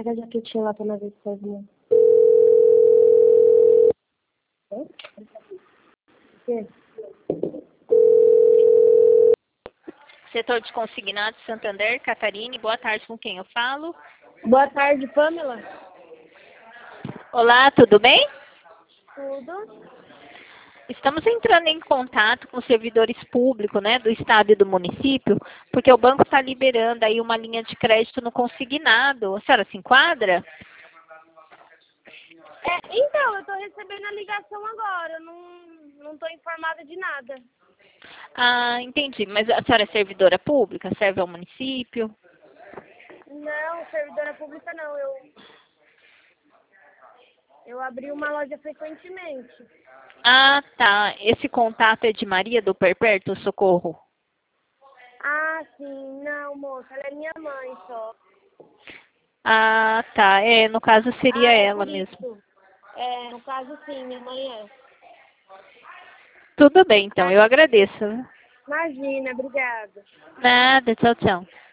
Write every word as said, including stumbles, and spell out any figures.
Pega a jaquetinha lá pra não ver se faz mal. O quê? Setor de consignados Santander, Catarine, boa tarde, com quem eu falo? Boa tarde, Pamela. Olá, tudo bem? Tudo? Estamos entrando em contato com servidores públicos, né, do estado e do município, porque o banco está liberando aí uma linha de crédito no consignado. A senhora se enquadra? É, então, eu tô recebendo a ligação agora. Eu não, não tô informada de nada. Ah, entendi. Mas a senhora é servidora pública? Serve ao município? Não, servidora pública não. Eu, eu abri uma loja frequentemente. Ah, tá. Esse contato é de Maria do Perpétuo Socorro? Ah, sim. Não, moça. Ela é minha mãe só. Ah, tá. É, no caso seria Ah, é ela por mesmo. isso. É, no caso, sim. Minha mãe é. Tudo bem, então. Ah, Eu agradeço. imagina. Obrigada. Nada. Tchau, tchau.